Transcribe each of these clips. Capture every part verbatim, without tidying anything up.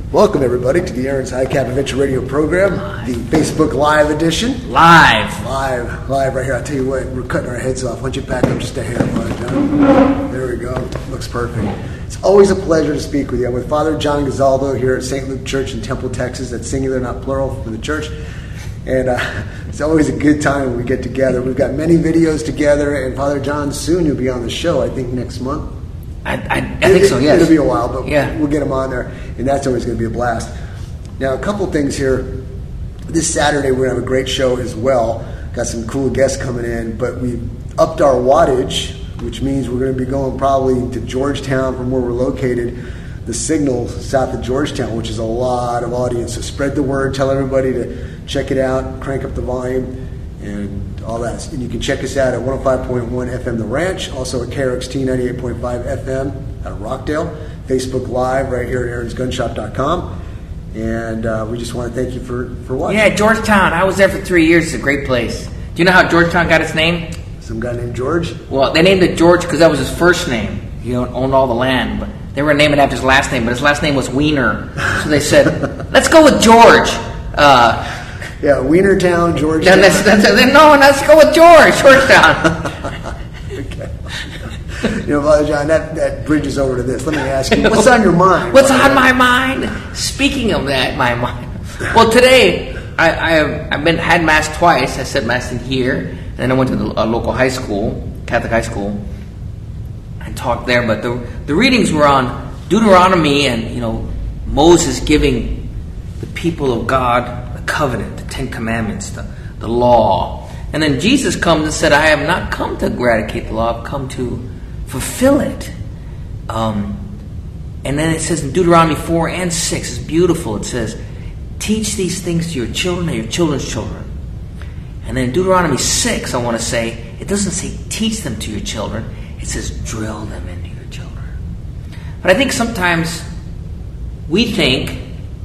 Welcome, everybody, to the Aaron's High Cap Adventure Radio program, live. The Facebook Live edition. Live. Live. Live right here. I'll tell you what, we're cutting our heads off. Why don't you back up just a hair, bud, John? There we go. Looks perfect. It's always a pleasure to speak with you. I'm with Father John Gazaldo here at Saint Luke Church in Temple, Texas. That's singular, not plural, for the church. And uh, it's always a good time when we get together. We've got many videos together, and Father John, soon you'll be on the show, I think next month. I, I, I think it, so, yes. It'll be a while, but yeah. we'll get him on there, and that's always going to be a blast. Now, a couple things here. This Saturday, we're going to have a great show as well. Got some cool guests coming in, but we've upped our wattage, which means we're going to be going probably to Georgetown from where we're located, the Signal south of Georgetown, which is a lot of audience. So spread the word, tell everybody to check it out, crank up the volume, and all that. And you can check us out at one oh five point one F M The Ranch, also at K R X T ninety-eight point five F M out of Rockdale, Facebook Live right here at aarons gun shop dot com. And uh, we just want to thank you for, for watching. Yeah, Georgetown. I was there for three years. It's a great place. Do you know how Georgetown got its name? Some guy named George? Well, they named it George because that was his first name. He owned all the land, but they were naming it after his last name, but his last name was Wiener. So they said, let's go with George. Uh, yeah, Wienertown, Georgetown. That's, that's, that's, no, let's go with George, Georgetown. Okay. You know, Father John, that, that bridges over to this. Let me ask you, what's on your mind? What's on my mind? Speaking of that, my mind. Well, today, I, I have, I've been had Mass twice. I said Mass in here, and then I went to the uh, local high school, Catholic high school, and talked there. But the, the readings were on Deuteronomy and, you know, Moses giving the people of God the covenant, the Ten Commandments, the, the law. And then Jesus comes and said, I have not come to eradicate the law, I've come to fulfill it. Um, and then it says in Deuteronomy four and six, it's beautiful. It says, teach these things to your children and your children's children. And then in Deuteronomy six, I want to say, it doesn't say teach them to your children. It says drill them into your children. But I think sometimes we think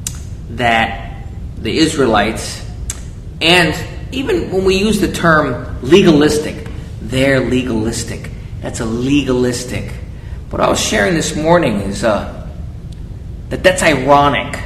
that the Israelites, and even when we use the term legalistic, they're legalistic. That's a legalistic. What I was sharing this morning is uh, that that's ironic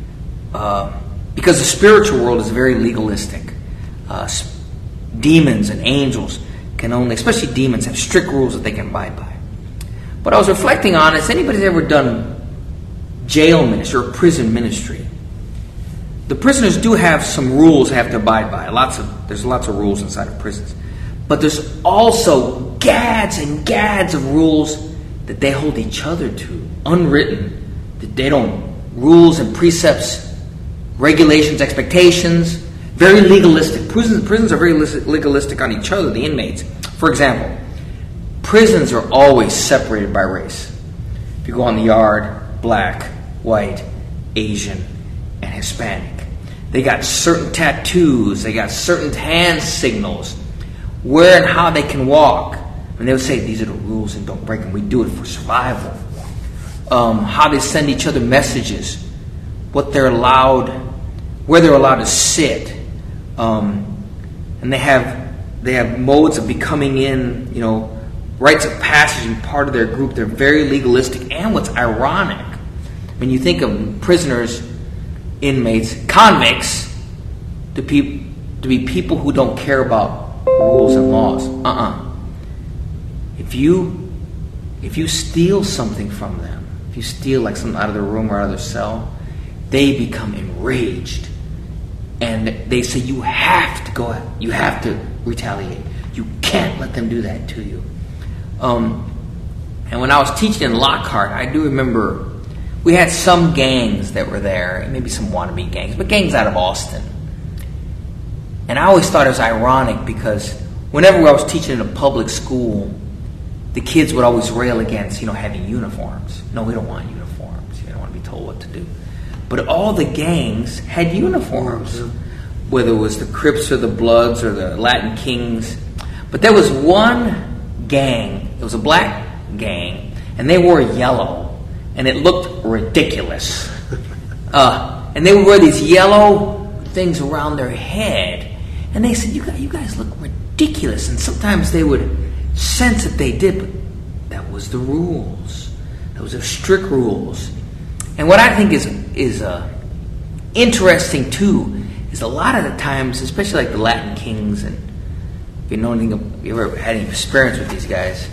uh, because the spiritual world is very legalistic. Uh, demons and angels can only, especially demons, have strict rules that they can abide by. What I was reflecting on is, anybody's ever done jail ministry or prison ministry? The prisoners do have some rules they have to abide by. Lots of there's lots of rules inside of prisons, but there's also gads and gads of rules that they hold each other to, unwritten. That they don't rules and precepts, regulations, expectations. Very legalistic. Prisons prisons are very legalistic on each other, the inmates. For example, prisons are always separated by race. If you go on the yard, black, white, Asian, and Hispanic. They got certain tattoos. They got certain hand signals. Where and how they can walk. And they would say, these are the rules and don't break them. We do it for survival. Um, how they send each other messages. What they're allowed, where they're allowed to sit. Um, and they have they have modes of becoming in, you know, rites of passage and part of their group. They're very legalistic. And what's ironic, when you think of prisoners, inmates, convicts, to, pe- to be people who don't care about rules and laws. Uh-uh. If you if you steal something from them, if you steal like something out of their room or out of their cell, they become enraged. And they say, you have to go, you have to retaliate. You can't let them do that to you. Um, and when I was teaching in Lockhart, I do remember we had some gangs that were there, maybe some wannabe gangs, but gangs out of Austin. And I always thought it was ironic because whenever I was teaching in a public school, the kids would always rail against, you know, having uniforms. No, we don't want uniforms. You don't want to be told what to do. But all the gangs had uniforms, whether it was the Crips or the Bloods or the Latin Kings. But there was one gang, it was a black gang, and they wore yellow, and it looked ridiculous. Uh, and they would wear these yellow things around their head, and they said, you guys, you guys look ridiculous. And sometimes they would sense that they did, but that was the rules. Those are strict rules. And what I think is is uh, interesting too is a lot of the times, especially like the Latin kings, and if you know anything, if you ever had any experience with these guys,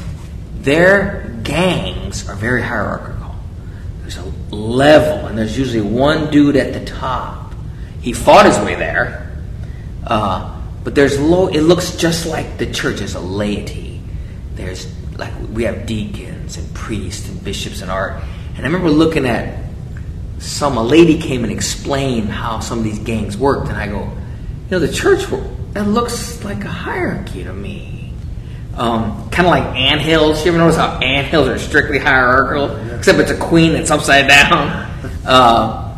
their gangs are very hierarchical. There's a level, and there's usually one dude at the top. He fought his way there, uh, but there's low. It looks just like the church as a laity. There's like we have deacons and priests and bishops and art. And I remember looking at some a lady came and explained how some of these gangs worked, and I go, you know, the church that looks like a hierarchy to me. Um, kind of like anthills. You ever notice how anthills are strictly hierarchical, except it's a queen that's upside down. Uh,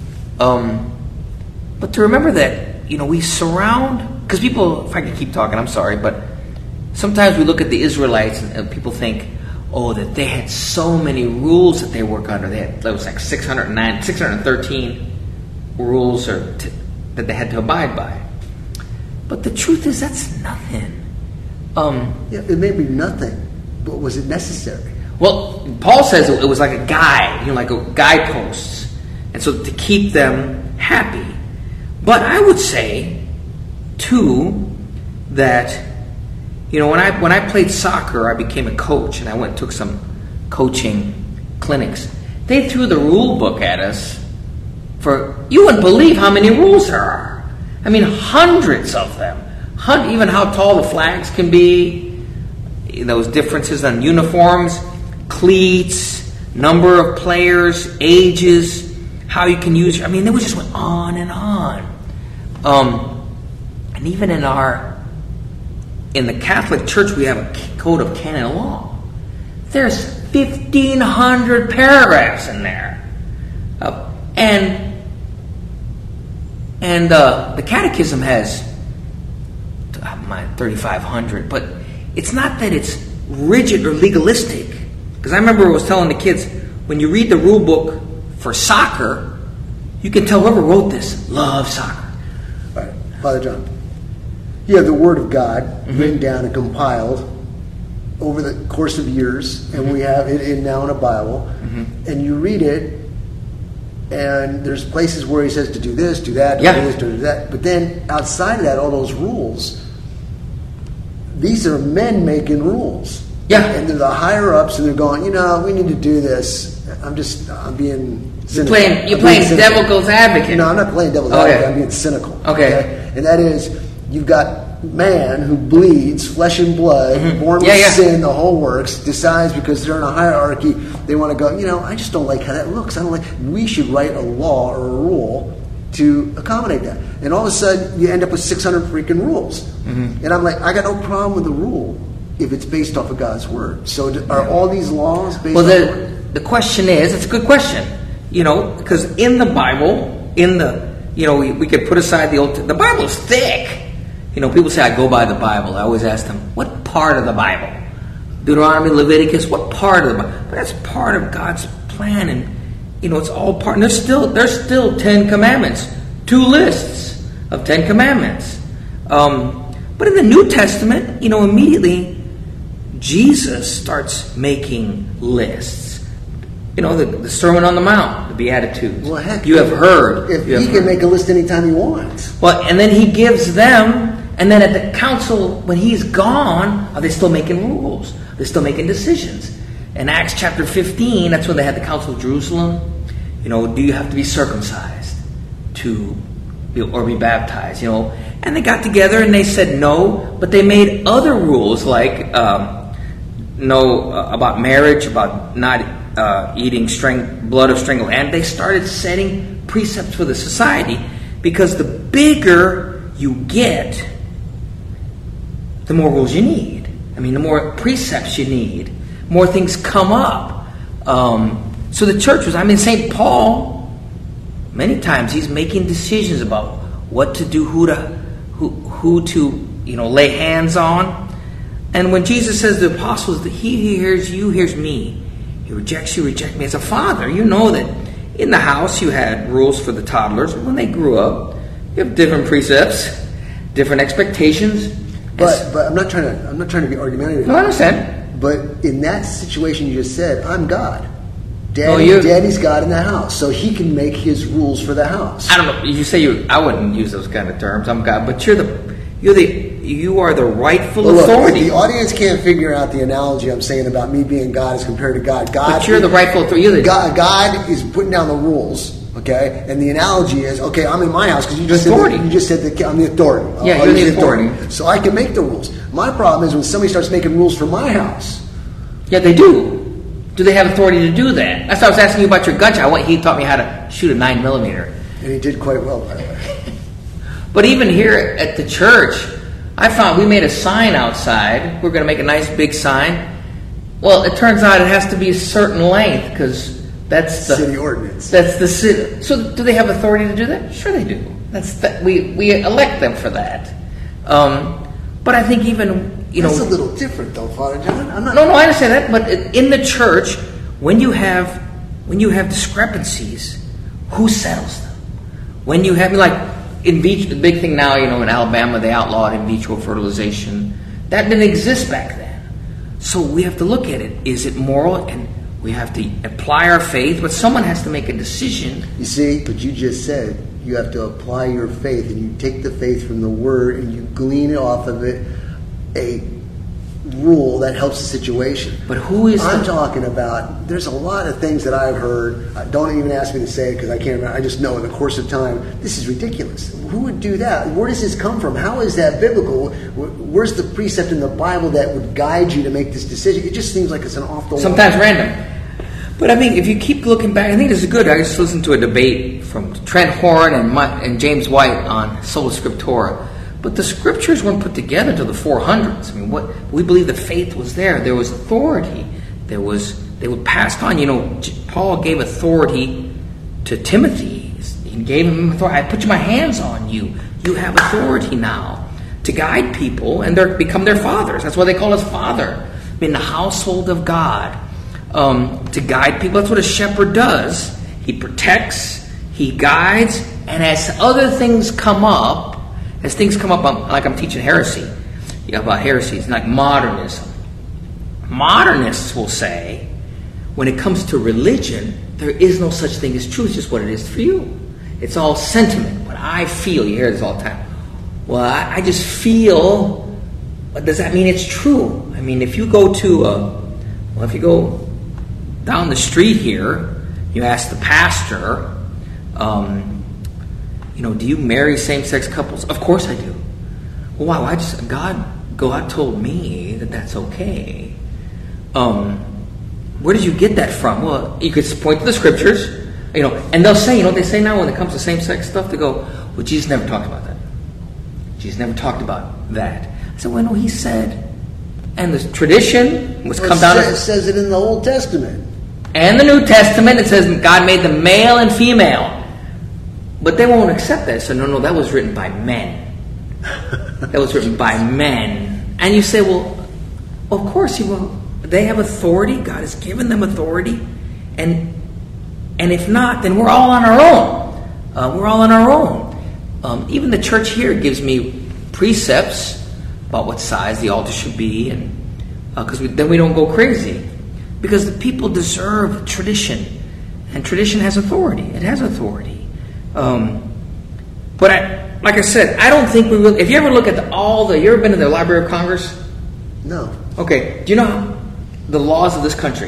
um, but to remember that, you know, we surround, because people, if I could keep talking, I'm sorry, but sometimes we look at the Israelites and, and people think, oh, that they had so many rules that they work under. They had, that was like six hundred nine, six hundred thirteen rules or t- that they had to abide by. But the truth is, that's nothing. Um, yeah, it may be nothing, but was it necessary? Well, Paul says it was like a guide, you know, like a guideposts, and so to keep them happy. But I would say, too, that you know, when I when I played soccer, I became a coach, and I went and took some coaching clinics. They threw the rule book at us for, you wouldn't believe how many rules there are. I mean, hundreds of them. Hun- even how tall the flags can be, those differences on uniforms, cleats, number of players, ages, how you can use. I mean, they just went on and on. Um, and even in our In the Catholic Church, we have a code of canon law. There's fifteen hundred paragraphs in there. Uh, and and uh, the Catechism has uh, my thirty-five hundred, but it's not that it's rigid or legalistic. Because I remember I was telling the kids, when you read the rule book for soccer, you can tell whoever wrote this loves soccer. All right, Father John. You have the Word of God mm-hmm. written down and compiled over the course of years, and mm-hmm. we have it in now in a Bible, mm-hmm. and you read it, and there's places where he says to do this, do that, yeah. do this, do that. But then outside of that, all those rules, these are men making rules. Yeah. And they're the higher ups, and they're going, you know, we need to do this. I'm just, I'm being cynical. You're playing, you're playing devil's advocate. No, I'm not playing devil's oh, advocate. yeah. I'm being cynical. Okay. okay. And that is, you've got man who bleeds flesh and blood, mm-hmm. born yeah, with yeah. sin, the whole works, decides because they're in a hierarchy, they want to go, you know, I just don't like how that looks. I don't like, we should write a law or a rule to accommodate that. And all of a sudden, you end up with six hundred freaking rules. Mm-hmm. And I'm like, I got no problem with the rule if it's based off of God's Word. So are all these laws based well, off the, the Word? The question is, it's a good question, you know, because in the Bible, in the, you know, we, we could put aside the Old, the Bible is thick. You know, people say, I go by the Bible. I always ask them, what part of the Bible? Deuteronomy, Leviticus, what part of the Bible? But that's part of God's plan, and, you know, it's all part. And there's still, there's still Ten Commandments, two lists of Ten Commandments. Um, but in the New Testament, you know, immediately, Jesus starts making lists. You know, the, the Sermon on the Mount, the Beatitudes. Well, heck, you have heard. If you he have can heard. make a list anytime he wants. Well, and then he gives them, and then at the council, when he's gone, are they still making rules? They're still making decisions. In Acts chapter fifteen, that's when they had the Council of Jerusalem. You know, do you have to be circumcised to, or be baptized? You know, and they got together and they said no, but they made other rules like um, no uh, about marriage, about not uh, eating string, blood of strangled, and they started setting precepts for the society, because the bigger you get, the more rules you need. I mean, the more precepts you need, more things come up. Um, so the church was, I mean, Saint Paul, many times he's making decisions about what to do, who to, who, who to, you know, lay hands on. And when Jesus says to the apostles that he who hears you hears me, he rejects you, reject me. As a father, you know that in the house you had rules for the toddlers. When they grew up, you have different precepts, different expectations. But but I'm not trying to I'm not trying to be argumentative. No, I understand. But in that situation you just said, I'm God. Daddy, you- Daddy's God in the house, so he can make his rules for the house. I don't know. You say you. I wouldn't use those kind of terms. I'm God, but you're the. You're the. You are the rightful Well, look, authority. the audience can't figure out the analogy I'm saying about me being God as compared to God. God, But you're the rightful authority. You're the, God, God is putting down the rules, okay? And the analogy is, okay, I'm in my house because you just Authority. said that, you just said that I'm the authority. Yeah, I'll you're use the authority. So I can make the rules. My problem is when somebody starts making rules for my house. Yeah, they do. Do they have authority to do that? That's why I was asking you about your gun shot. What he taught me how to shoot a nine millimeter. And he did quite well, by the way. But even here at the church, I found we made a sign outside. We're going to make a nice big sign. Well, it turns out it has to be a certain length because that's the City ordinance. That's the city. So, do they have authority to do that? Sure, they do. That's the, we we elect them for that. Um, but I think even you That's know a little different, though, Father John. I'm not. No, no, I understand that. But in the church, when you have when you have discrepancies, who settles them? When you have like in vitro, the big thing now, you know, in Alabama, they outlawed in vitro fertilization. That didn't exist back then. So we have to look at it. Is it moral? And we have to apply our faith. But someone has to make a decision. You see, but you just said you have to apply your faith, and you take the faith from the Word, and you glean off of it a rule that helps the situation. But who is I'm the- talking about? There's a lot of things that I've heard. uh, Don't even ask me to say it because I can't remember. I just know in the course of time, this is ridiculous. Who would do that? Where does this come from? How is that biblical? Wh- Where's the precept in the Bible that would guide you to make this decision? It just seems like it's an off the wall. Sometimes random. But I mean, if you keep looking back, I think this is good. I just listened to a debate from Trent Horn and, my, and James White on Sola Scriptura. But the scriptures weren't put together until the four hundreds. I mean, what we believe the faith was there. There was authority. There was they were passed on. You know, Paul gave authority to Timothy. He gave him authority. I put my hands on you. You have authority now to guide people, and they become their fathers. That's why they call us father. I mean, the household of God. Um, to guide people. That's what a shepherd does. He protects, he guides, and as other things come up, as things come up, I'm, like I'm teaching heresy, you know, about heresies, like modernism. Modernists will say, when it comes to religion, there is no such thing as truth, it's just what it is for you. It's all sentiment, what I feel. You hear this all the time. Well, I, I just feel, but does that mean it's true? I mean, if you go to, a, well, if you go down the street here, you ask the pastor, um, you know, do you marry same-sex couples? Of course I do. Well, why? Why just God? God told me that that's okay. Um, where did you get that from? Well, you could point to the scriptures, you know, and they'll say, you know, what they say now when it comes to same-sex stuff, they go, well, Jesus never talked about that. Jesus never talked about that. I said, well, no, he said, and the tradition was Well, come it down. says, to, it says it in the Old Testament. And the New Testament, it says God made them male and female. But they won't accept that. So, no, no, that was written by men. That was written by men. And you say, well, of course, you will. They have authority. God has given them authority. And and if not, then we're all on our own. Uh, we're all on our own. Um, even the church here gives me precepts about what size the altar should be, and because uh, then we don't go crazy. Because the people deserve tradition, and tradition has authority. It has authority. Um, but I, like I said, I don't think we will. If you ever look at the, all the, you ever been to the Library of Congress? No. Okay. Do you know how, the laws of this country?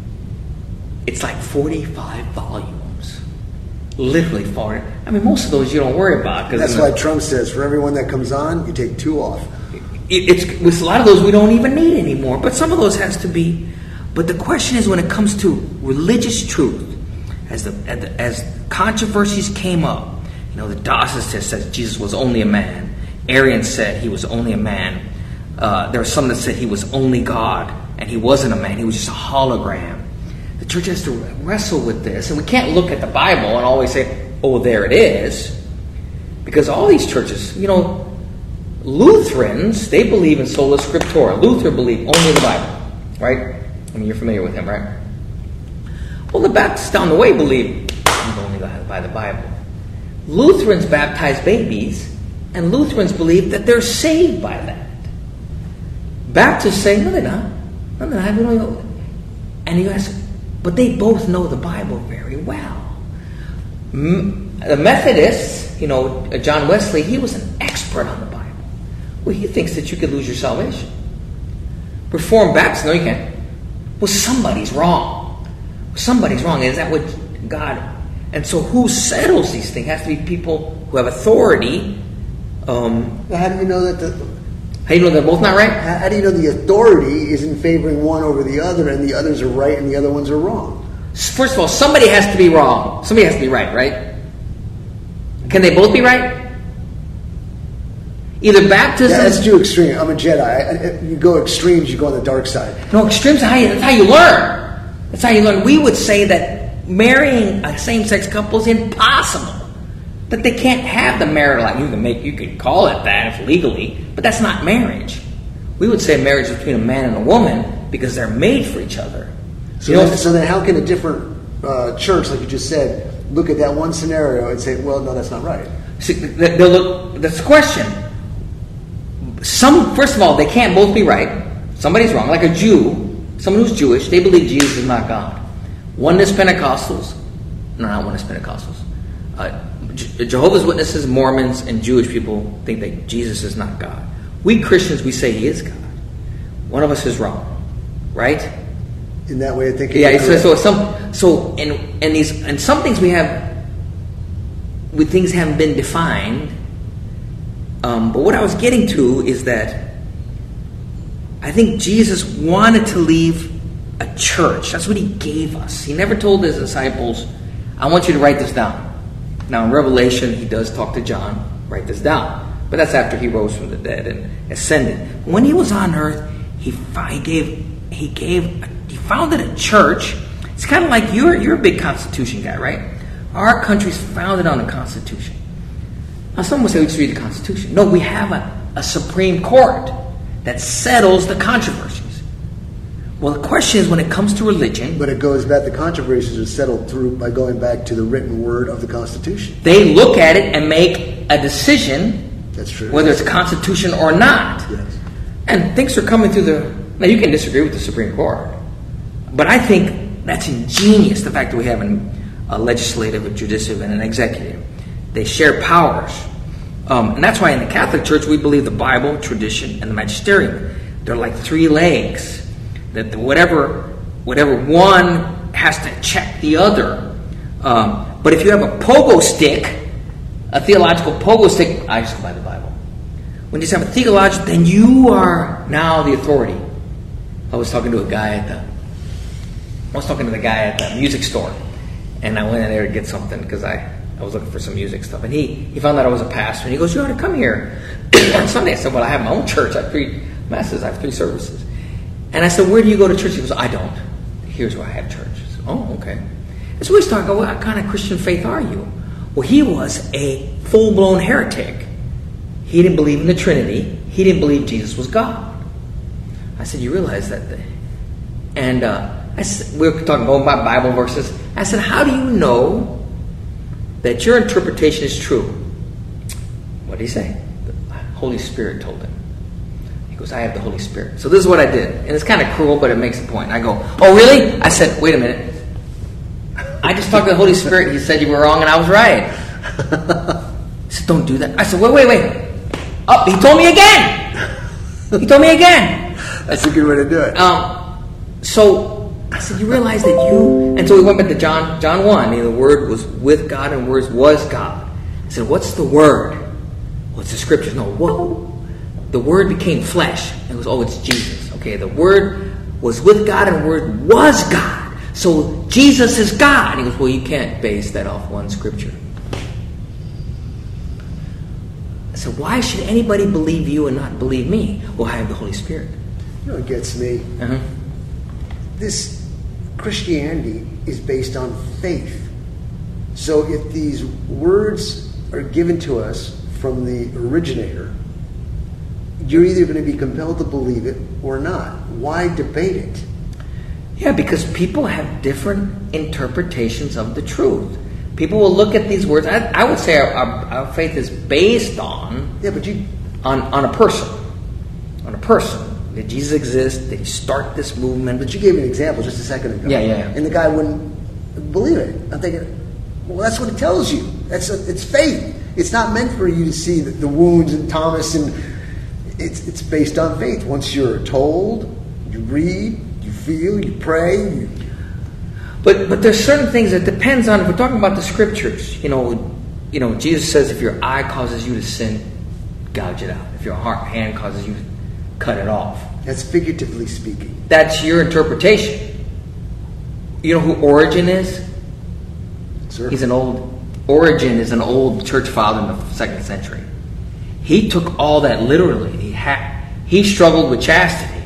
It's like forty-five volumes, literally forty. I mean, most of those you don't worry about because That's why Trump says for everyone that comes on, you take two off. It, it's with a lot of those we don't even need anymore. But some of those has to be. But the question is, when it comes to religious truth, as the as, the, as controversies came up, you know, the Docetists said Jesus was only a man. Arians said he was only a man. Uh, there were some that said he was only God, and he wasn't a man. He was just a hologram. The church has to wrestle with this, and we can't look at the Bible and always say, "Oh, there it is," because all these churches, you know, Lutherans, they believe in sola scriptura. Luther believed only in the Bible, right? I mean, you're familiar with him, right? Well, the Baptists down the way believe only by the Bible. Lutherans baptize babies, and Lutherans believe that they're saved by that. Baptists say, no, they're not. No, they're not. We don't know. And you ask, but they both know the Bible very well. The Methodists, you know, John Wesley, he was an expert on the Bible. Well, he thinks that you could lose your salvation. Reformed Baptists, no, you can't. Well, somebody's wrong. Somebody's wrong. Is that what God... And so who settles these things? It has to be people who have authority. Um, well, how do you know that the... How do you know they're both not right? How, how do you know the authority isn't favoring one over the other and the others are right and the other ones are wrong? First of all, somebody has to be wrong. Somebody has to be right, right? Can they both be right? Either baptism... Yeah, that's too extreme. I'm a Jedi. I, I, you go extremes, you go on the dark side. No, extremes are how you, that's how you learn. That's how you learn. We would say that marrying a same-sex couple is impossible. That they can't have the marital life. You can make, you can call it that if legally, but that's not marriage. We would say marriage is between a man and a woman because they're made for each other. So, you know, then, so then how can a different uh, church, like you just said, look at that one scenario and say, well, no, that's not right? See, they'll look, that's the question. Some, first of all, they can't both be right. Somebody's wrong. Like a Jew, someone who's Jewish, they believe Jesus is not God. Oneness Pentecostals, no, not Oneness Pentecostals. Uh, Jehovah's Witnesses, Mormons, and Jewish people think that Jesus is not God. We Christians, we say He is God. One of us is wrong, right? In that way of thinking. Yeah. So, so some, so, and and these, and some things we have, with things haven't been defined. Um, but what I was getting to is that I think Jesus wanted to leave a church. That's what He gave us. He never told His disciples, I want you to write this down. Now in Revelation, He does talk to John, write this down. But that's after He rose from the dead and ascended. When He was on earth, He, he gave, he gave, He founded a church. It's kind of like you're, you're a big Constitution guy, right? Our country's founded on the Constitution. Now, some will say we just read the Constitution. No, we have a, a Supreme Court that settles the controversies. Well, the question is, when it comes to religion... But it goes back, the controversies are settled through by going back to the written word of the Constitution. They look at it and make a decision. That's true. Whether it's a Constitution or not. Yes. And things are coming through the... Now, you can disagree with the Supreme Court. But I think that's ingenious, the fact that we have an, a legislative, a judicial, and an executive. They share powers. Um, and that's why in the Catholic Church we believe the Bible, tradition, and the magisterium. They're like three legs. That the, whatever whatever one has to check the other. Um, but if you have a pogo stick, a theological pogo stick, I just go by the Bible. When you just have a theological, then you are now the authority. I was talking to a guy at the I was talking to the guy at the music store. And I went in there to get something because I... I was looking for some music stuff, and he, he found out I was a pastor, and he goes, you ought to come here on Sunday. I said, well, I have my own church. I have three masses. I have three services. And I said, where do you go to church? He goes, I don't. Here's where I have church. I said, oh, okay. And so we started going, what kind of Christian faith are you? Well, he was a full-blown heretic. He didn't believe in the Trinity. He didn't believe Jesus was God. I said, you realize that? And uh, I said, we were talking about Bible verses. I said, how do you know that your interpretation is true? What did he say? The Holy Spirit told him. He goes, I have the Holy Spirit. So this is what I did. And it's kind of cruel, but it makes a point. I go, oh, really? I said, wait a minute. I just talked to the Holy Spirit. He said you were wrong and I was right. He said, don't do that. I said, wait, wait, wait. Oh, he told me again. He told me again. That's a good way to do it. Um, so... I said, you realize that you... And so we went back to John John one. You know, the Word was with God and Word was God. I said, what's the Word? Well, it's the Scriptures. No, whoa. The Word became flesh. And it was, oh, it's Jesus. Okay, the Word was with God and Word was God. So Jesus is God. And he goes, well, you can't base that off one Scripture. I said, why should anybody believe you and not believe me? Well, I have the Holy Spirit. You know what gets me? Uh-huh. This Christianity is based on faith. So if these words are given to us from the originator, you're either going to be compelled to believe it or not. Why debate it? Yeah, because people have different interpretations of the truth. People will look at these words. I, I would say our, our, our faith is based on yeah, but you on on a person, on a person. Did Jesus exist? Did he start this movement? But you gave an example just a second ago. Yeah, yeah, yeah. And the guy wouldn't believe it. I'm thinking, well, that's what it tells you. That's a, it's faith. It's not meant for you to see the, the wounds in Thomas, and it's it's based on faith. Once you're told, you read, you feel, you pray. You... But but there's certain things that depends on. If we're talking about the scriptures, you know, you know, Jesus says if your eye causes you to sin, gouge it out. If your heart hand causes you to cut it off. That's figuratively speaking. That's your interpretation. You know who Origen is? Sir? He's an old Origen is an old church father in the second century. He took all that literally. He ha- he struggled with chastity,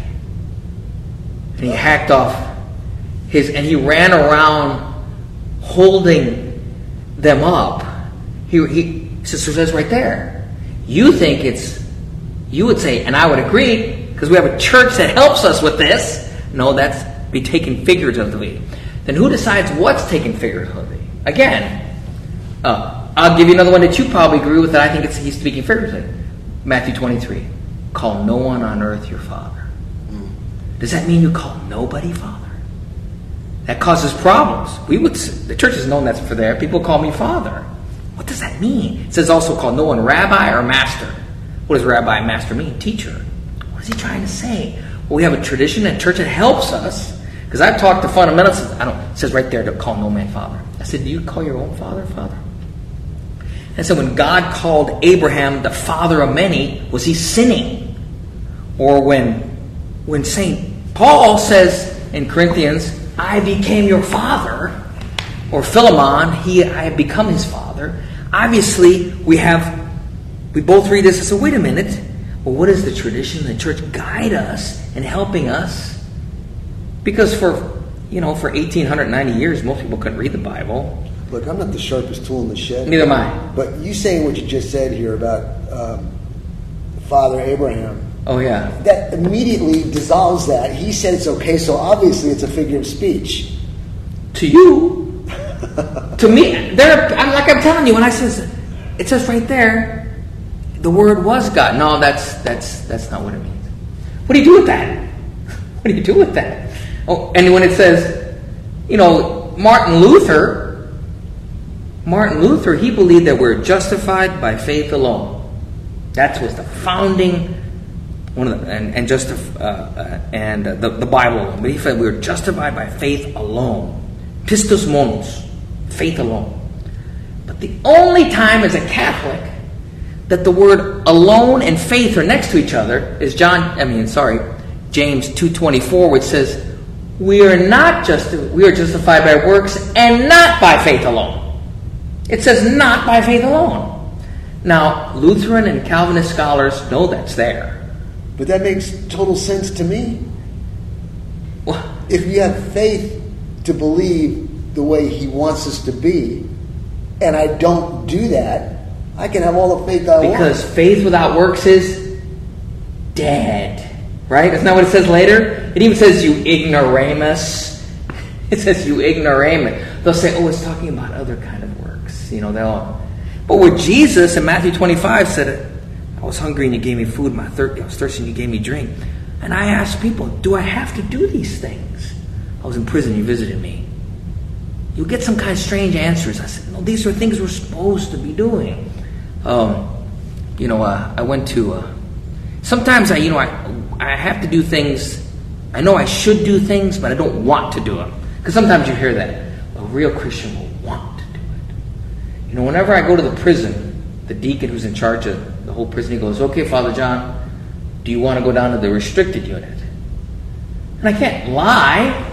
and he hacked off his and he ran around holding them up. He he sister says right there. You think it's you would say, and I would agree because we have a church that helps us with this. No, that's be taken figuratively. Then who decides what's taken figuratively? Again. Uh, I'll give you another one that you probably agree with that I think it's, he's speaking figuratively. Matthew twenty-three. Call no one on earth your father. Mm. Does that mean you call nobody father? That causes problems. We would. The church is known that's for there. People call me father. What does that mean? It says also call no one rabbi or master. What does rabbi and master mean? Teacher. What is he trying to say? Well, we have a tradition at church that helps us. Because I've talked to fundamentalists. I don't. It says right there to call no man father. I said, do you call your own father father? And so when God called Abraham the father of many, was he sinning? Or when when Saint Paul says in Corinthians, I became your father, or Philemon, he I have become his father. Obviously, we have we both read this and say, wait a minute, well, what does the tradition of the church guide us in helping us? Because for you know, for eighteen ninety years, most people couldn't read the Bible. Look, I'm not the sharpest tool in the shed. Neither am I. But you saying what you just said here about um, Father Abraham. Oh, yeah. That immediately dissolves that. He said it's okay, so obviously it's a figure of speech. To you. To me. There, I'm, like I'm telling you, when I says, it says right there, the Word was God. No, that's that's that's not what it means. What do you do with that? What do you do with that? Oh, and when it says, you know, Martin Luther... Martin Luther, he believed that we're justified by faith alone. That was the founding one of the, and and just uh, uh, and uh, the the Bible alone. But he said we were justified by faith alone, pistos monos, faith alone. But the only time as a Catholic that the word alone and faith are next to each other is John. I mean, sorry, James two twenty-four, which says we are not just we are justified by works and not by faith alone. It says not by faith alone. Now, Lutheran and Calvinist scholars know that's there. But that makes total sense to me. Well, if you have faith to believe the way he wants us to be, and I don't do that, I can have all the faith I because want. Because faith without works is dead. Right? Isn't that what it says later? It even says you ignoramus. It says you ignoramus. They'll say, oh, it's talking about other kind of works. You know, they'll. But with Jesus in Matthew twenty-five said, I was hungry and you gave me food. My thir- I was thirsty and you gave me drink. And I asked people, do I have to do these things? I was in prison. You visited me. You'll get some kind of strange answers. I said, no, these are things we're supposed to be doing. Um, you know, uh, I went to. Uh, sometimes I, you know, I I have to do things. I know I should do things, but I don't want to do them. Because sometimes you hear that a real Christian will want to do it. You know, whenever I go to the prison, the deacon who's in charge of the whole prison, he goes, okay, Father John, do you want to go down to the restricted unit? And I can't lie.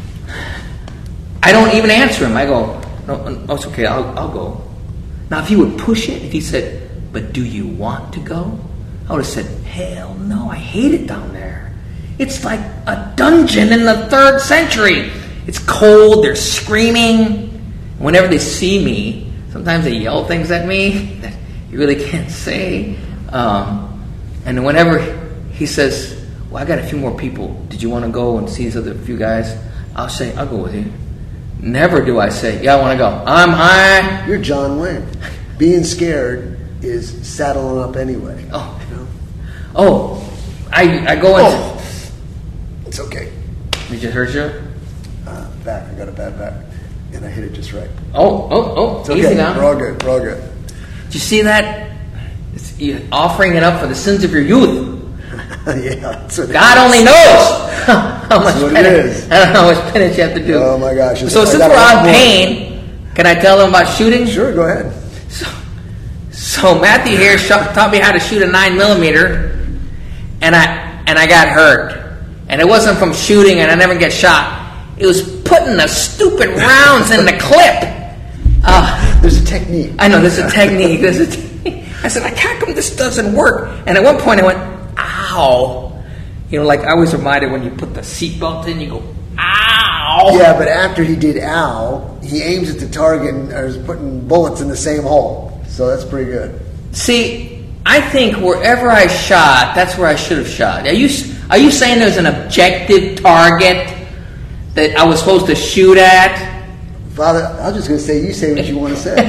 I don't even answer him. I go, no, no it's okay, I'll, I'll go. Now, if he would push it, if he said, but do you want to go? I would have said, hell no, I hate it down there. It's like a dungeon in the third century. It's cold, they're screaming. Whenever they see me, sometimes they yell things at me that you really can't say. Um, and whenever he says, well, I got a few more people. Did you want to go and see these other few guys? I'll say, I'll go with you. Never do I say, yeah, I want to go. I'm high. You're John Wayne. Being scared is saddling up anyway. Oh, you know? Oh, I, I go into... Oh. It's okay. Did you hurt you? Uh, back. I got a bad back. And I hit it just right. Oh, oh, oh. It's okay. Easy now. We're all good. We're all good. Did you see that? It's, you're offering it up for the sins of your youth. Yeah. That's what God only knows how much what penance, it is. I don't know how much penance you have to do. Oh my gosh. So since we're on pain, can I tell them about shooting? Sure, go ahead. So, so Matthew here sh- taught me how to shoot a nine millimeter, and I and I got hurt. And it wasn't from shooting, and I never get shot. It was putting the stupid rounds in the clip. Uh, there's a technique. I know there's a technique. There's a technique. I said, how come this doesn't work? And at one point I went, ow. You know, like I was reminded when you put the seatbelt in, you go, ow. Yeah, but after he did ow, he aims at the target and is putting bullets in the same hole. So that's pretty good. See, I think wherever I shot, that's where I should have shot. Are you, are you saying there's an objective target that I was supposed to shoot at? Father, I was just going to say, you say what you want to say.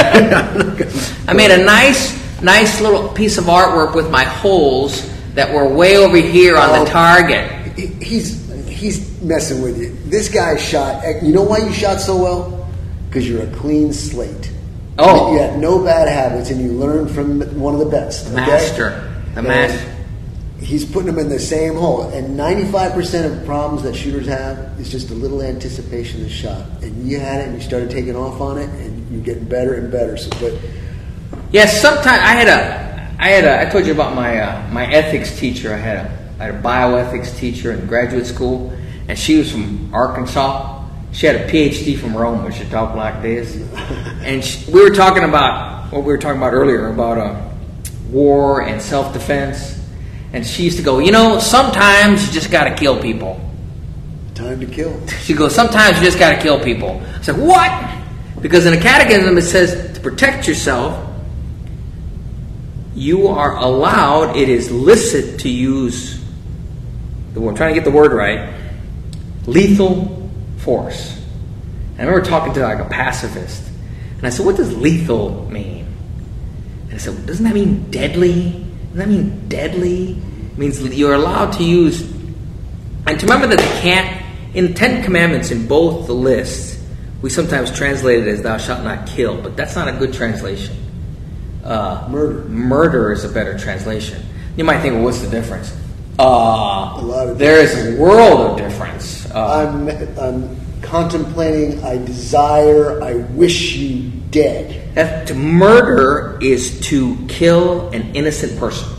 I made a nice, nice little piece of artwork with my holes that were way over here on oh, the target. He's he's messing with you. This guy shot. You know why you shot so well? Because you're a clean slate. Oh, you had no bad habits, and you learned from one of the best. The okay? master, the and master. He's putting them in the same hole, and ninety-five percent of problems that shooters have is just a little anticipation of the shot. And you had it, and you started taking off on it, and you're getting better and better. So, but yes, sometimes I had a, I had a, I told you about my uh, my ethics teacher. I had a, I had a bioethics teacher in graduate school, and she was from Arkansas. She had a P H D from Rome, where she talked like this, and she, we were talking about what we were talking about earlier about uh, war and self-defense. And she used to go, you know, sometimes you just got to kill people. Time to kill. She goes, sometimes you just got to kill people. I said, what? Because in the catechism it says to protect yourself, you are allowed, it is licit to use, I'm trying to get the word right, lethal force. And I remember talking to like a pacifist. And I said, what does lethal mean? And I said, well, doesn't that mean deadly? Does that mean deadly? It means you're allowed to use... And to remember that they can't... In the Ten Commandments, in both the lists, we sometimes translate it as thou shalt not kill, but that's not a good translation. Uh, murder. Murder is a better translation. You might think, well, what's the difference? Uh, a lot of there is a world of difference. Uh, I'm, I'm contemplating, I desire, I wish you dead. That, to murder is to kill an innocent person.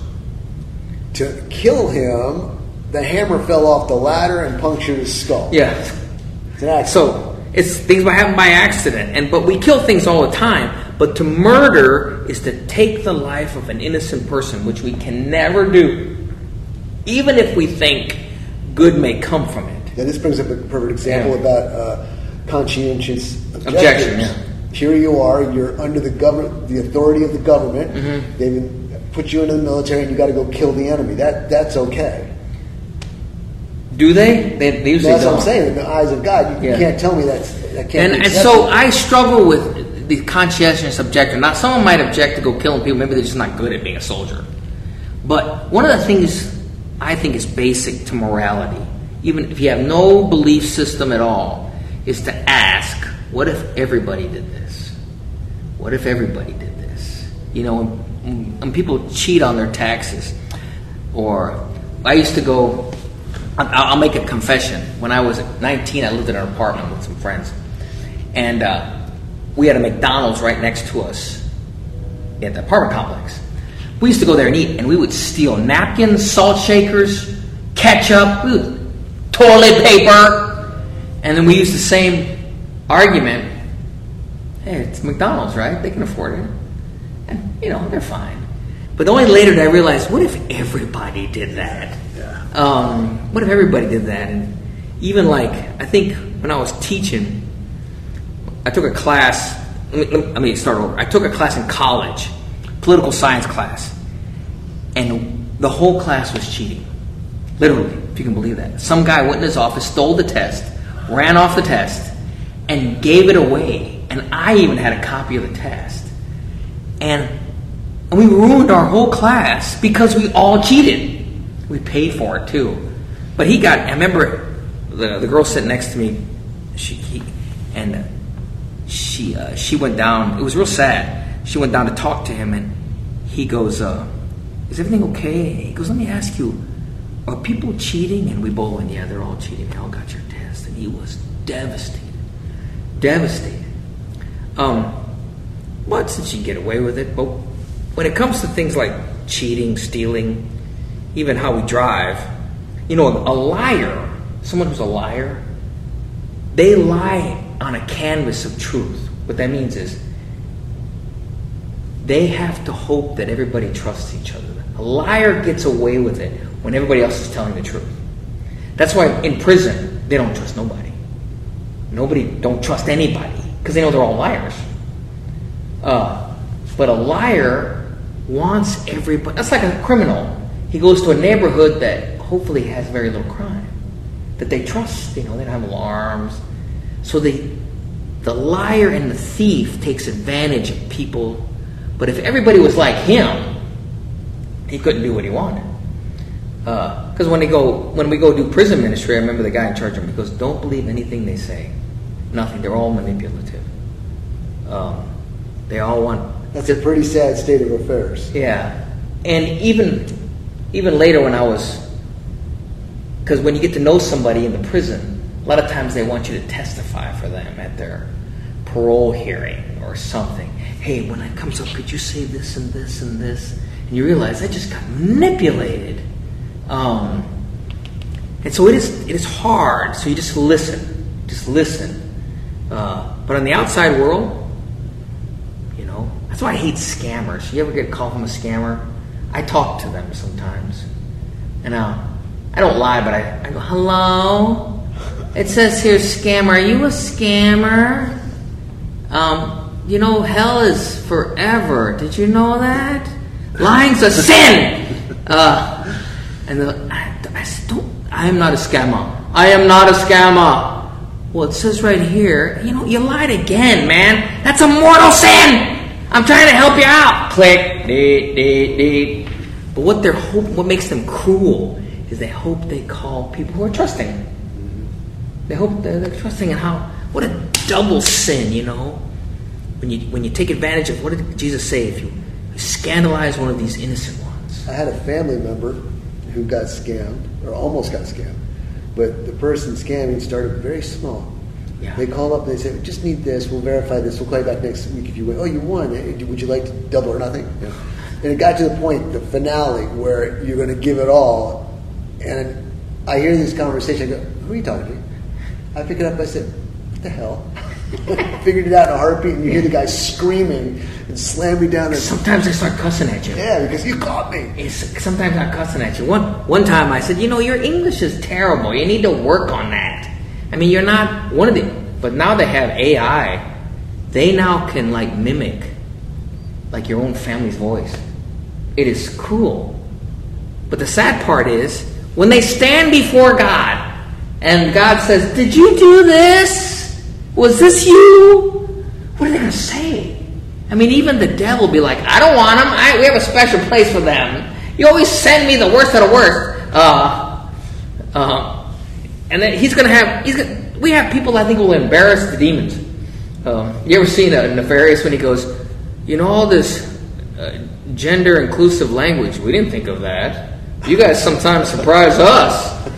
To kill him, the hammer fell off the ladder and punctured his skull. Yeah. It's an accident. So it's things happen by accident, and but we kill things all the time. But to murder is to take the life of an innocent person, which we can never do, even if we think good may come from it. Now, this brings up a perfect example yeah. about uh, conscientious objections. Objection. Yeah. Here you are, you're under the government, the authority of the government. Mm-hmm. They've put you into the military, and you got to go kill the enemy. That that's okay. Do they? They, they usually that's don't. what I'm saying. In the eyes of God, you, yeah. you can't tell me that's that can't. And, be and so I struggle with the conscientious objector. Now, someone might object to go killing people. Maybe they're just not good at being a soldier. But one of the things I think is basic to morality, even if you have no belief system at all, is to ask, what if everybody did this? What if everybody did this? You know, when, when people cheat on their taxes, or I used to go, I'll, I'll make a confession. When I was nineteen, I lived in an apartment with some friends, and uh, we had a McDonald's right next to us at the apartment complex. We used to go there and eat, and we would steal napkins, salt shakers, ketchup, toilet paper, and then we used the same argument. Hey, it's McDonald's, right? They can afford it. And, you know, they're fine. But only later did I realize, what if everybody did that? Yeah. Um, what if everybody did that? And even like, I think when I was teaching, I took a class, let me, let me start over. I took a class in college, political science class, and the whole class was cheating. Literally, if you can believe that. Some guy went in his office, stole the test, ran off the test, and gave it away. And I even had a copy of the test. And we ruined our whole class because we all cheated. We paid for it too. But he got, I remember the, the girl sitting next to me, she, he, and uh, she uh, she went down, it was real sad. She went down to talk to him, and he goes, uh, is everything okay? He goes, let me ask you, are people cheating? And we both went, yeah, they're all cheating. They all got your test. And he was devastated. Devastated. Um, but since you get away with it, but when it comes to things like cheating, stealing, even how we drive, you know, a liar, someone who's a liar, they lie on a canvas of truth. What that means is they have to hope that everybody trusts each other. A liar gets away with it when everybody else is telling the truth. That's why in prison, they don't trust nobody. Nobody don't trust anybody because they know they're all liars. Uh, but a liar wants everybody. That's like a criminal. He goes to a neighborhood that hopefully has very little crime, that they trust. You know, they don't have alarms. So the the liar and the thief takes advantage of people. But if everybody was like him, he couldn't do what he wanted. Because uh, when they go, when we go do prison ministry, I remember the guy in charge of him. He goes, "Don't believe anything they say. Nothing. They're all manipulative. Um, they all want." That's a pretty sad state of affairs. Yeah, and even even later when I was, because when you get to know somebody in the prison, a lot of times they want you to testify for them at their parole hearing or something. Hey, when it comes up, could you say this and this and this? And you realize I just got manipulated. Um, and so it is it is hard. So you just listen. Just listen. Uh, but on the outside world, you know, that's why I hate scammers. You ever get a call from a scammer? I talk to them sometimes. And uh, I don't lie, but I, I go, hello? It says here, scammer. Are you a scammer? Um, you know, hell is forever. Did you know that? Lying's a sin! Uh, and the, I, I don't, I am not a scammer. I am not a scammer. Well, it says right here, you know, you lied again, man. That's a mortal sin! I'm trying to help you out. Click, dee, dee, dee. But what they're hope, what makes them cruel is they hope they call people who are trusting. They hope they're, they're trusting, and how, what a double sin, you know? When you when you take advantage of, what did Jesus say? If you scandalize one of these innocent ones. I had a family member who got scammed, or almost got scammed, but the person scamming started very small. Yeah. They called up and they said, "We just need this. We'll verify this. We'll call you back next week if you win." "Oh, you won. Would you like to double or nothing?" Yeah. And it got to the point, the finale, where you're going to give it all. And I hear this conversation. I go, "Who are you talking to?" I pick it up. I said, "What the hell?" Figured it out in a heartbeat, and you hear the guy screaming and slam me down. And sometimes I start cussing at you. Yeah, because you caught me. It's, sometimes I'm cussing at you. One one time I said, you know, your English is terrible. You need to work on that. I mean, you're not one of the. But now they have A I. They now can like mimic like your own family's voice. It is cruel. But the sad part is when they stand before God and God says, "Did you do this? Was this you?" What are they going to say? I mean, even the devil will be like, "I don't want them. I, we have a special place for them. You always send me the worst of the worst." Uh, uh, and then he's going to have, he's gonna, we have people I think will embarrass the demons. Um, you ever seen a Nefarious when he goes, you know, all this uh, gender inclusive language, we didn't think of that. You guys sometimes surprise us.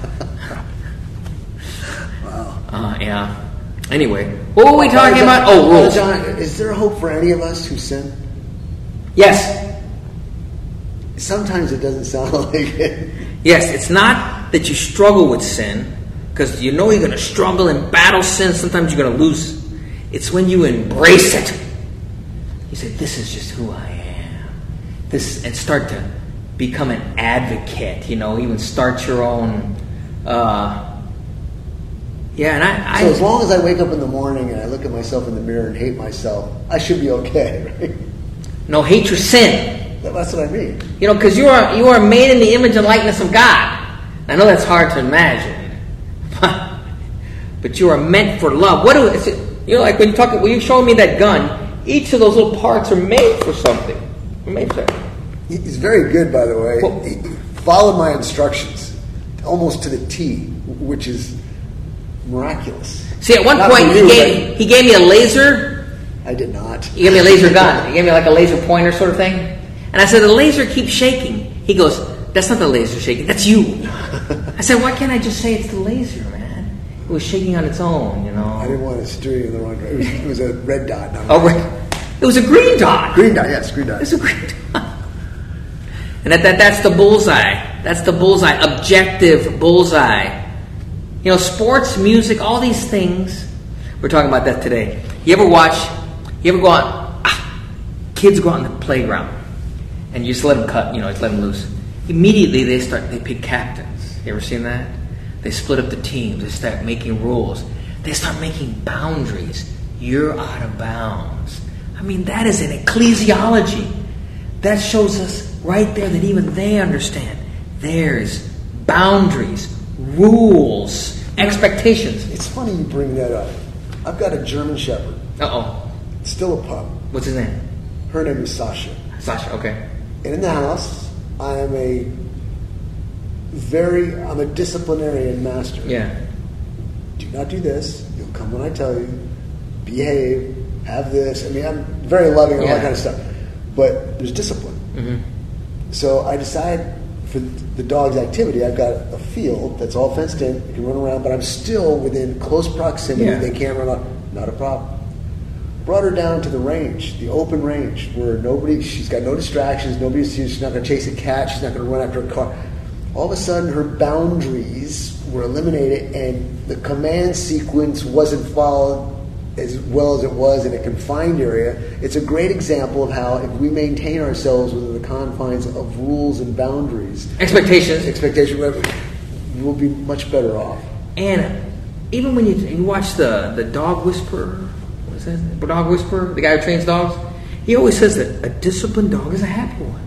Wow. Uh, yeah. Anyway, what were we talking John, about? Oh, rules. John, is there hope for any of us who sin? Yes. Sometimes it doesn't sound like it. Yes, it's not that you struggle with sin, because you know you're going to struggle and battle sin. Sometimes you're going to lose. It's when you embrace it. You say, "This is just who I am." This, and start to become an advocate. You know, even start your own. Uh, Yeah, and I, I... So as long as I wake up in the morning and I look at myself in the mirror and hate myself, I should be okay, right? No, hate your sin. That's what I mean. You know, because you are you are made in the image and likeness of God. I know that's hard to imagine, but, but you are meant for love. What do is it? You know, like when you talk, when you showed me that gun, each of those little parts are made for something. They're made for. He's very good, by the way. Well, he followed my instructions almost to the T, which is miraculous. See, at one Not point, for he you, gave, he gave me a laser. I did not. He gave me a laser gun. He gave me like a laser pointer sort of thing. And I said, the laser keeps shaking. He goes, that's not the laser shaking, that's you. I said, why can't I just say it's the laser, man? It was shaking on its own, you know. I didn't want to steer you in the wrong direction. It was, it was a red dot. Not Oh, right. It was a green dot. Green dot, yes, green dot. It's a green dot. And that, that that's the bullseye. That's the bullseye. Objective bullseye. You know, sports, music, all these things. We're talking about that today. You ever watch, you ever go out, ah, kids go out on the playground, and you just let them cut, you know, just let them loose. Immediately they start, they pick captains. You ever seen that? They split up the teams. They start making rules. They start making boundaries. You're out of bounds. I mean, that is an ecclesiology. That shows us right there that even they understand. There's boundaries, rules, expectations. It's funny you bring that up. I've got a German Shepherd. Uh-oh. Still a pup. What's his name? Her name is Sasha. Sasha, okay. And in the house, I am a very, I'm a disciplinarian master. Yeah. Do not do this. You'll come when I tell you. Behave. Have this. I mean, I'm very loving and all Yeah. that kind of stuff. But there's discipline. Mm-hmm. So I decide for the dog's activity, I've got a field that's all fenced in. They can run around, but I'm still within close proximity. Yeah. They can't run out. Not a problem. Brought her down to the range, the open range, where nobody, she's got no distractions, nobody sees, she's not going to chase a cat, she's not going to run after a car. All of a sudden, her boundaries were eliminated, and the command sequence wasn't followed as well as it was in a confined area. It's a great example of how if we maintain ourselves within the confines of rules and boundaries, Expectations. expectation, we'll be much better off. And even when you, you watch the, the dog whisperer, what is that? The dog whisperer, the guy who trains dogs, he always says that a disciplined dog is a happy one.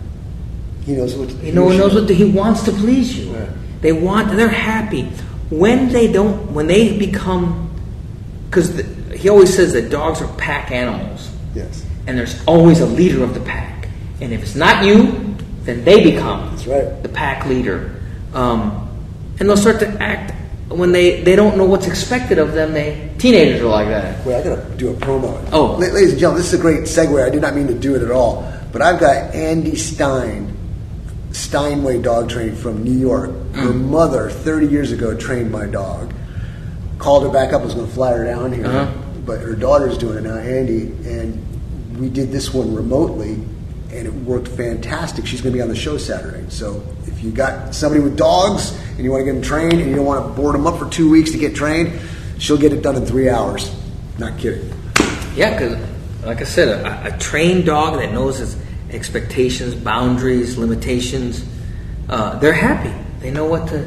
He knows what He knows, knows what the, he wants to please you. Right. They want, they're happy when they don't, when they become, because he always says that dogs are pack animals. Yes, And there's always a leader of the pack. And if it's not you, then they become that's right. the pack leader. Um, and they'll start to act when they, they don't know what's expected of them. They teenagers are like that. Wait, I got to do a promo. Oh. La- ladies and gentlemen, this is a great segue. I did not mean to do it at all, but I've got Andy Stein, Steinway Dog Training from New York. Her Mm. mother, thirty years ago, trained my dog. Called her back up. I was going to fly her down here, Uh-huh. but her daughter's doing it now, Andy, and we did this one remotely, and it worked fantastic. She's going to be on the show Saturday. So if you got somebody with dogs and you want to get them trained and you don't want to board them up for two weeks to get trained, she'll get it done in three hours. Not kidding. Yeah, because like I said, a, a trained dog that knows its expectations, boundaries, limitations, uh, they're happy. They know what to...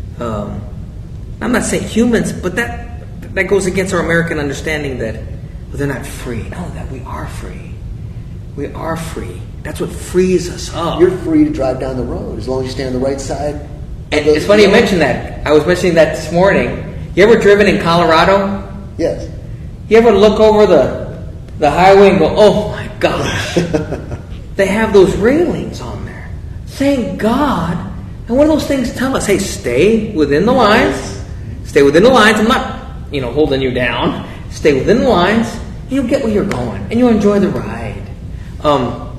Um, I'm not saying humans, but that that goes against our American understanding that well, they're not free. No, that we are free. We are free. That's what frees us up. You're free to drive down the road as long as you stay on the right side. And it's funny you mention that. I was mentioning that this morning. You ever driven in Colorado? Yes. You ever look over the the highway and go, oh my gosh. They have those railings on there. Thank God. And one of those things tell us, hey, stay within the lines. Stay within the lines. I'm not, you know, holding you down. Stay within the lines. And you'll get where you're going. And you'll enjoy the ride. Um,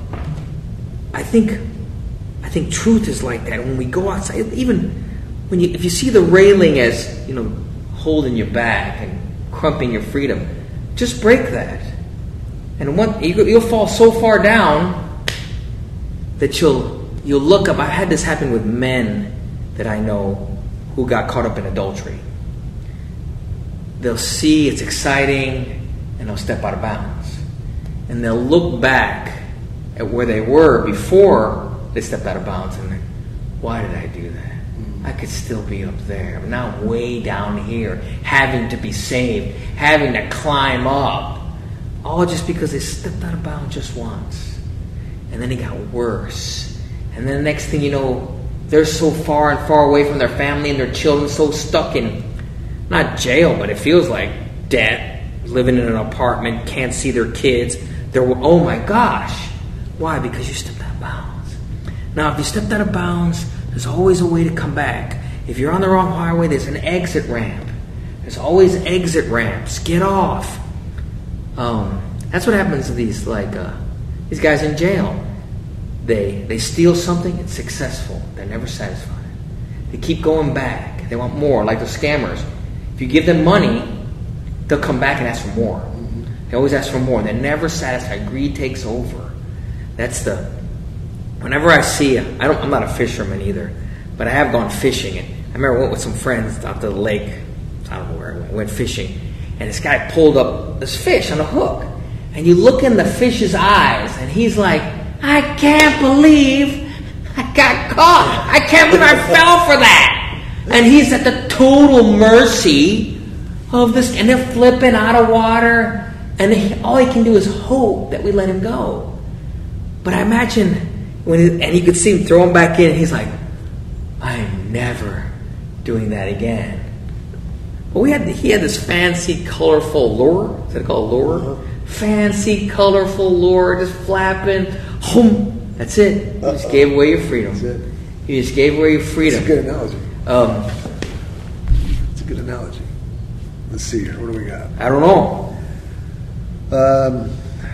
I think I think truth is like that. When we go outside, even when you if you see the railing as, you know, holding you back and crumping your freedom, just break that. And one, you'll fall so far down that you'll you'll look up. I had this happen with men that I know who got caught up in adultery. They'll see it's exciting and they'll step out of bounds. And they'll look back at where they were before they stepped out of bounds and think, why did I do that? I could still be up there. But now I'm way down here, having to be saved, having to climb up. All just because they stepped out of bounds just once. And then it got worse. And then the next thing you know, they're so far and far away from their family and their children, so stuck in, not jail, but it feels like debt, living in an apartment, can't see their kids. They're, oh my gosh. Why? Because you stepped out of bounds. Now, if you stepped out of bounds, There's always a way to come back. If you're on the wrong highway, there's an exit ramp. There's always exit ramps. Get off. Um, that's what happens to these like uh, these guys in jail. They they steal something. It's successful. They're never satisfied. They keep going back. They want more. Like the scammers. If you give them money, they'll come back and ask for more. They always ask for more. They're never satisfied. Greed takes over. That's the. Whenever I see, I don't. I'm not a fisherman either, but I have gone fishing. And I remember I went with some friends out to the lake. I don't know where I went. I went fishing, and this guy pulled up this fish on a hook, and you look in the fish's eyes, and he's like, "I can't believe I got caught. I can't believe I fell for that." And he's at the total mercy of this, and they're flipping out of water. And he, all he can do is hope that we let him go. But I imagine when, it, and you could see him throw him back in. And he's like, "I'm never doing that again." But we had he had this fancy, colorful lure. Is that called lure? Uh-huh. Fancy, colorful lure, just flapping. Home. That's it. You just gave away your freedom. That's it. You just gave away your freedom. That's a good analogy. Um, It's a good analogy. Let's see here. What do we got? I don't know. Um,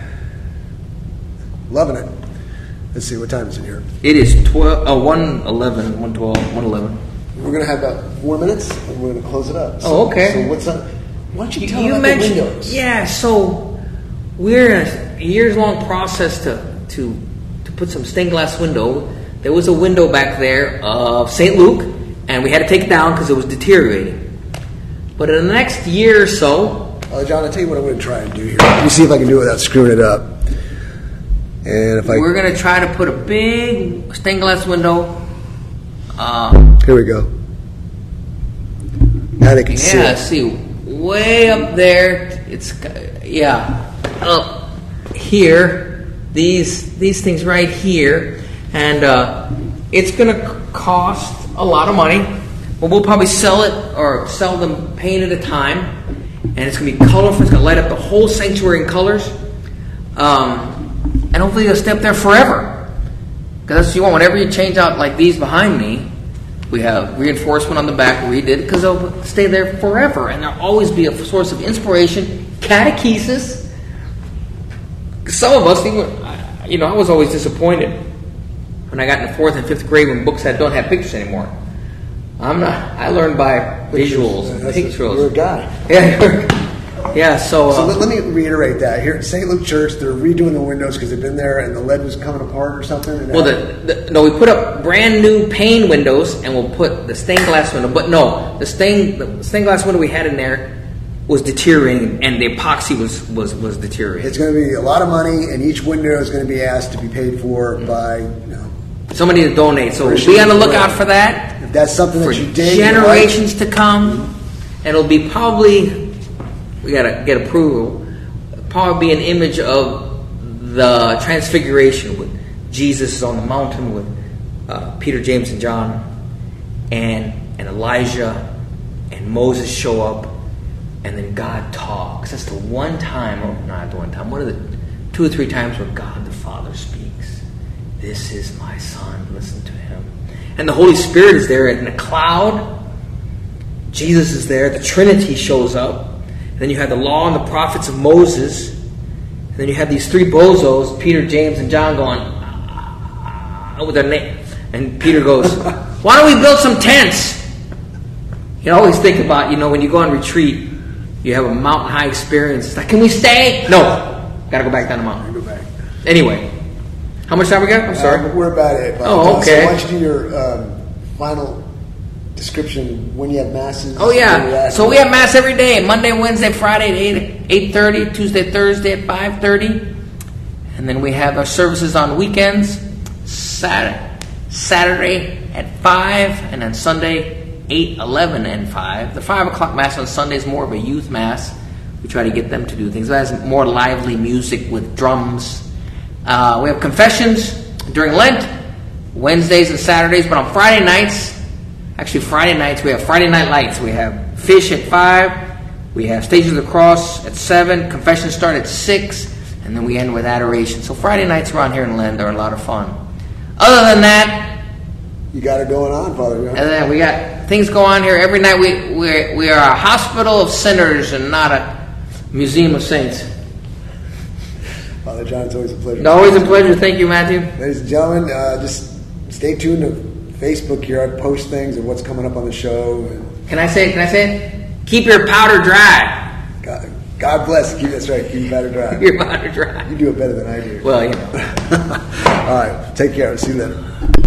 loving it. Let's see, what time is it here? It is twelve, uh, one eleven, one twelve, one eleven. We're going to have about four minutes, and we're going to close it up. So, Oh, okay. So what's up? Why don't you tell You about mentioned, the windows? yeah. So we're in a years-long process to to to put some stained glass window. There was a window back there of Saint Luke, and we had to take it down because it was deteriorating. But in the next year or so. Uh, John, I'll tell you what I'm going to try and do here. Let me see if I can do it without screwing it up. And if I We're going to try to put a big stained glass window. Uh, Here we go. Now they can see yeah, it. see, way up there. It's yeah, up here. These these things right here, and uh, it's going to cost a lot of money. But we'll probably sell it or sell them paint at a time. And it's going to be colorful. It's going to light up the whole sanctuary in colors. Um, and hopefully they'll stay up there forever. Because that's what you want. Whenever you change out like these behind me, we have reinforcement on the back redid because they'll stay there forever. And they'll always be a source of inspiration, catechesis. Some of us, even, you know, I was always disappointed when I got in the fourth and fifth grade when books that don't have pictures anymore. I'm not. I learned by visuals and pictures. You're a guy. Yeah, yeah. So, uh, so let, let me reiterate that. Here at Saint Luke Church, they're redoing the windows because they've been there and the lead was coming apart or something. And well, the, the, no, we put up brand new pane windows and we'll put the stained glass window. But no, the stained the stained glass window we had in there was deteriorating, and the epoxy was was was deteriorating. It's going to be a lot of money, and each window is going to be asked to be paid for mm-hmm. by you know somebody to donate. So be on the lookout for that. If that's something for that you dig, generations to come, and it'll be probably we gotta get approval. Probably be an image of the Transfiguration with Jesus is on the mountain with uh, Peter, James, and John, and and Elijah and Moses show up, and then God talks. That's the one time, or not the one time, one of the two or three times where God the Father speaks. This is my Son. Listen to him. And the Holy Spirit is there in a cloud. Jesus is there. The Trinity shows up. And then you have the law and the prophets of Moses. And then you have these three bozos, Peter, James, and John, going ah, with their name. And Peter goes, "Why don't we build some tents?" You always think about, you know, when you go on retreat, you have a mountain high experience. It's like, can we stay? No. Got to go back down the mountain. Go back. Anyway. How much time we got? I'm sorry. Uh, we're about it. Oh, okay. So why don't you do your um, final description when you have masses? Oh, yeah. So we have mass every day. Monday, Wednesday, Friday at eight, eight thirty. Tuesday, Thursday at five thirty. And then we have our services on weekends. Saturday, Saturday at five. And then Sunday, eight, eleven, and five. The five o'clock mass on Sunday is more of a youth mass. We try to get them to do things. It has more lively music with drums. Uh, we have confessions during Lent, Wednesdays and Saturdays, but on Friday nights, actually Friday nights, we have Friday Night Lights. We have Fish at five, we have Stages of the Cross at seven, confessions start at six, and then we end with adoration. So Friday nights around here in Lent are a lot of fun. Other than that, you got it going on, Father John. And then we got things go on here every night. We we we are a hospital of sinners and not a museum of saints. Father John, it's always a pleasure. No, always a pleasure. Thank you, Matthew. Ladies and gentlemen, uh, just stay tuned to Facebook here. I post things and what's coming up on the show. And Can I say? Can I say? It? Keep your powder dry. God, God bless. Keep that's right. Keep your powder dry. Keep your powder dry. You do it better than I do. Well, you know. All right. Take care. See you later.